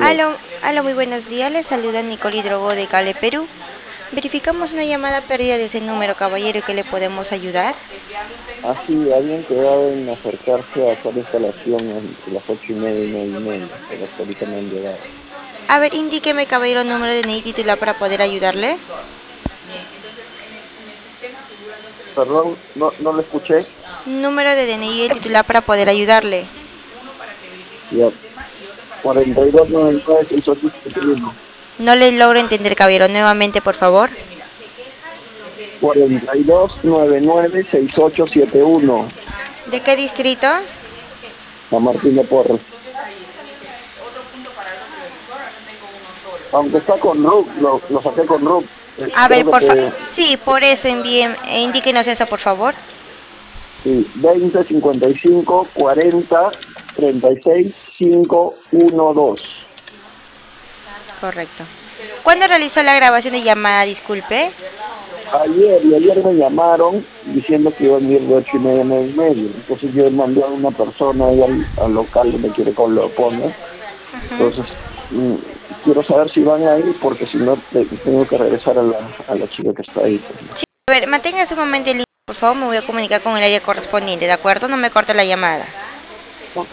Aló. Aló, muy buenos días. Les saluda Nicole Hidrogo de Cale, Perú. Verificamos una llamada perdida de ese número, caballero, que le podemos ayudar. Así, habían quedado en acercarse a hacer la instalación entre las 8:30 y 9:30, pero hasta ahorita no han llegado. A ver, indíqueme, caballero, el número de DNI titular para poder ayudarle. Perdón, no lo escuché. Número de DNI del titular para poder ayudarle. Ya, 42996871. No le logro entender, caballero. Nuevamente, por favor. 42996871. ¿De qué distrito? San Martín de Porres. Aunque está con RUC, lo saqué con RUC. A ver, Creo que por favor. Sí, por eso envíen, indíquenos eso, por favor. sí, 20 55 40 36 512. Correcto. ¿Cuándo realizó la grabación de llamada? Disculpe. Ayer me llamaron diciendo que iban a ir de 8:30 a 9:30. Entonces yo mandé a una persona ahí al local donde quiere que lo ponga. Entonces quiero saber si van a ir porque si no tengo que regresar a la chica que está ahí, pues, ¿no? Sí, a ver, manténgase un momento en línea, por favor. Me voy a comunicar con el área correspondiente, ¿de acuerdo? No me corte la llamada. Ok.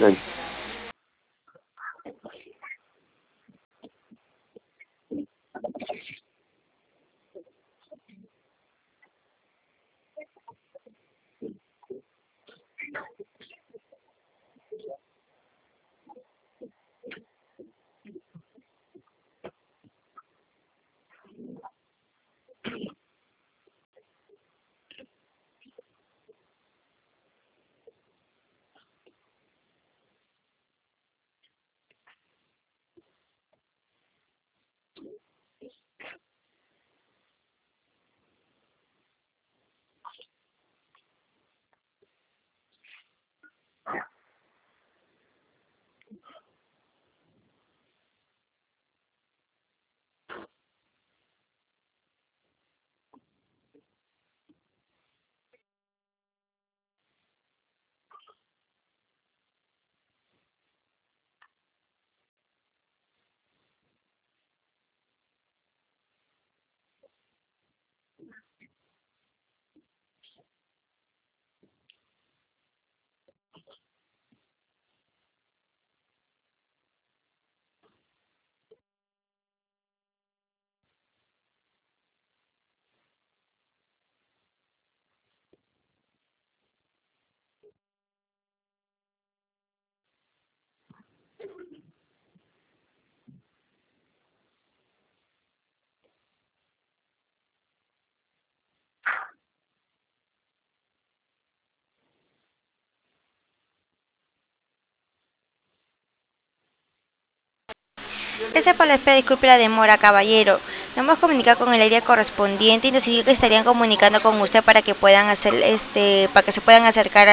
Gracias por la espera, disculpe la demora, caballero. Nos hemos comunicado con el área correspondiente y nos dijo que estarían comunicando con usted para que puedan hacer para que se puedan acercar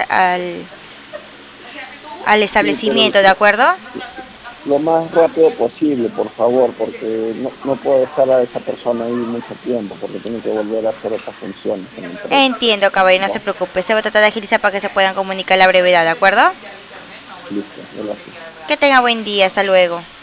al Sí, pero establecimiento, ¿de acuerdo? lo más rápido posible, por favor, porque no puedo dejar a esa persona ahí mucho tiempo, porque tiene que volver a hacer otras funciones en la empresa. Entiendo, caballero, no se ¿Ya? preocupe. Se va a tratar de agilizar para que se puedan comunicar a la brevedad, ¿de acuerdo? Listo, gracias. Que tenga buen día, hasta luego.